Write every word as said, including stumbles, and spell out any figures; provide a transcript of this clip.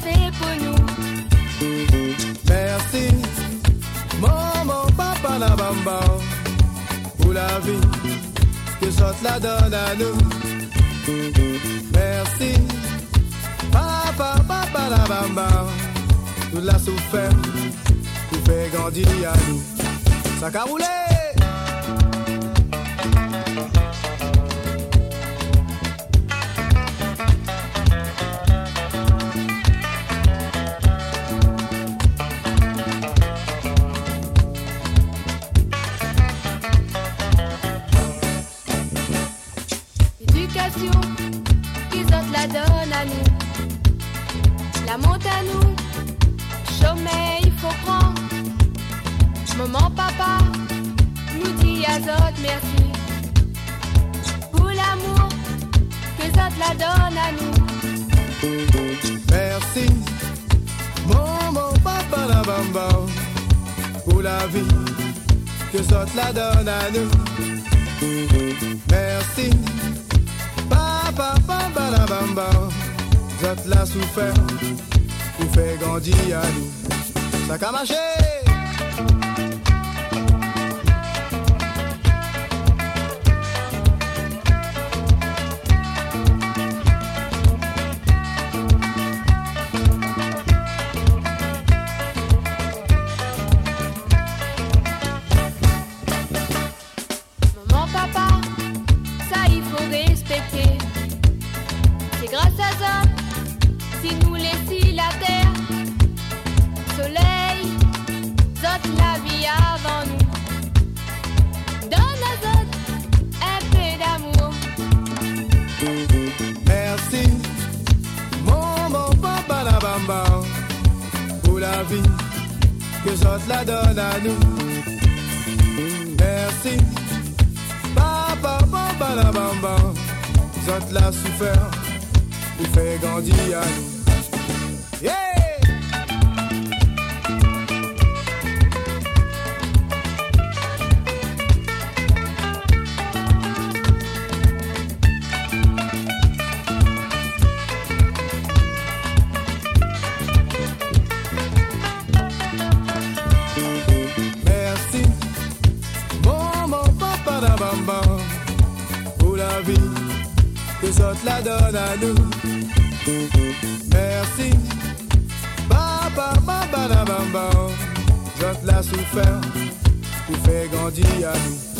fait pour nous. Merci, maman, papa, la bamba, pour la vie que sorte la donne à nous. Merci, papa, papa, la bamba, tout la souffert, tout fait grandir à nous. Ça a roulé. Éducation, qu'ils autres la donnent à nous. La monte à nous, sommeil, il faut prendre. Maman, papa, nous dit à autres merci. Pour l'amour, que autres la donnent à nous. Merci, maman, papa, la bamba, pour la vie que sorte la donne à nous. Merci, papa, papa, la bamba, zot la souffert, pour faire grandir à nous. Ça a marché. Maman, papa, ça il faut respecter. C'est grâce à ça, si nous laissons la terre, soleil, zot la vie avant nous. Donne à zot un peu d'amour. Merci, maman, papa, la bamba, pour la vie que zot la donne à nous. Merci, papa, papa, la bamba, zot la souffert, pour faire grandir à nous. Yeah! Merci, maman, papa, la bamba, pour la vie que zot la donne à nous. Merci, papa, papa, la bamba, zot la souffert, pour faire grandir à nous.